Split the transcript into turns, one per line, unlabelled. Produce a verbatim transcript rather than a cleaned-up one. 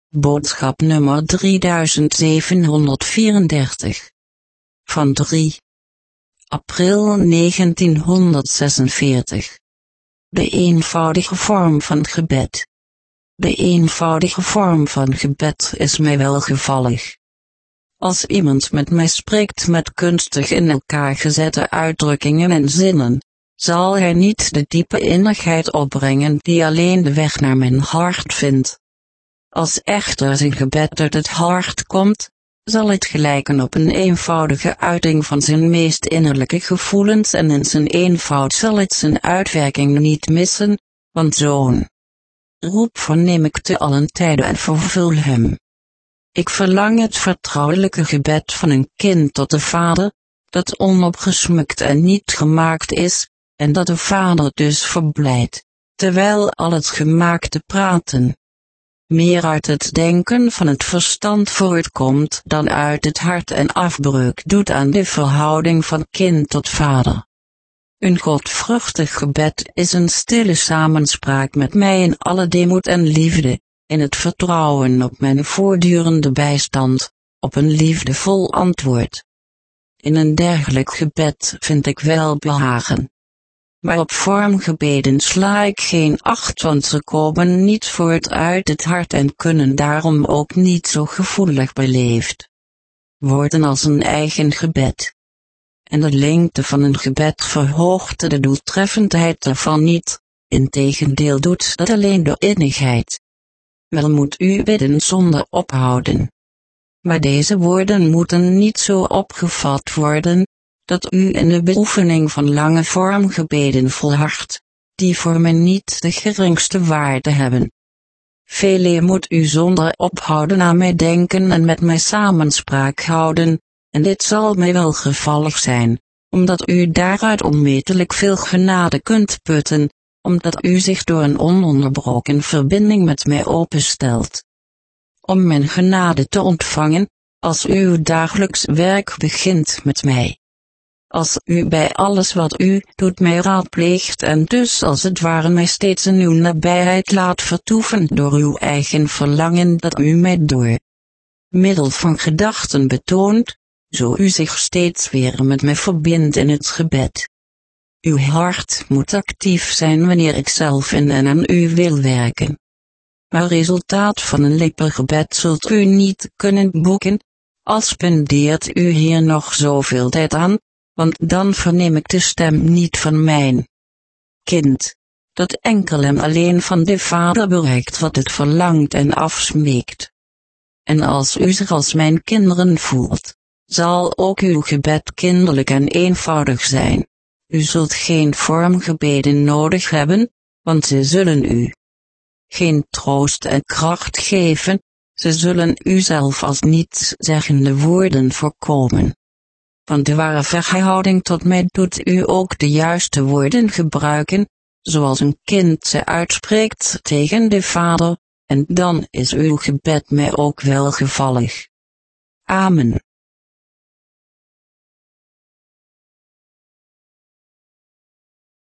Boodschap nummer drieduizendzevenhonderdvierendertig. Van drie april negentienhonderdzesenveertig. De eenvoudige vorm van gebed. De eenvoudige vorm van gebed is mij welgevallig. Als iemand met mij spreekt met kunstig in elkaar gezette uitdrukkingen en zinnen, zal hij niet de diepe innigheid opbrengen die alleen de weg naar mijn hart vindt. Als echter zijn gebed uit het hart komt, zal het gelijken op een eenvoudige uiting van zijn meest innerlijke gevoelens en in zijn eenvoud zal het zijn uitwerking niet missen, want zo'n roep verneem ik te allen tijde en vervul hem. Ik verlang het vertrouwelijke gebed van een kind tot de vader, dat onopgesmukt en niet gemaakt is, en dat de vader dus verblijdt, terwijl al het gemaakte praten meer uit het denken van het verstand voortkomt dan uit het hart en afbreuk doet aan de verhouding van kind tot vader. Een godvruchtig gebed is een stille samenspraak met mij in alle deemoed en liefde, in het vertrouwen op mijn voortdurende bijstand, op een liefdevol antwoord. In een dergelijk gebed vind ik welbehagen. Maar op vormgebeden sla ik geen acht, want ze komen niet voort uit het hart en kunnen daarom ook niet zo gevoelig beleefd worden als een eigen gebed. En de lengte van een gebed verhoogt de doeltreffendheid ervan niet, integendeel doet dat alleen door innigheid. Wel moet u bidden zonder ophouden. Maar deze woorden moeten niet zo opgevat worden, dat u in de beoefening van lange vormgebeden volhardt, die voor mij niet de geringste waarde hebben. Veeleer moet u zonder ophouden aan mij denken en met mij samenspraak houden, en dit zal mij welgevallig zijn, omdat u daaruit onmetelijk veel genade kunt putten, omdat u zich door een ononderbroken verbinding met mij openstelt. Om mijn genade te ontvangen, als uw dagelijks werk begint met mij. Als u bij alles wat u doet mij raadpleegt en dus als het ware mij steeds in uw nabijheid laat vertoeven door uw eigen verlangen dat u mij door middel van gedachten betoont, zo u zich steeds weer met mij verbindt in het gebed. Uw hart moet actief zijn wanneer ik zelf in en aan u wil werken. Maar resultaat van een lippengebed zult u niet kunnen boeken, al spendeert u hier nog zoveel tijd aan, want dan verneem ik de stem niet van mijn kind, dat enkel en alleen van de vader bereikt wat het verlangt en afsmeekt. En als u zich als mijn kinderen voelt, zal ook uw gebed kinderlijk en eenvoudig zijn. U zult geen vormgebeden nodig hebben, want ze zullen u geen troost en kracht geven, ze zullen u zelf als nietszeggende woorden voorkomen. Want de ware verhouding tot mij doet u ook de juiste woorden gebruiken, zoals een kind ze uitspreekt tegen de vader, en dan is uw gebed mij ook welgevallig. Amen.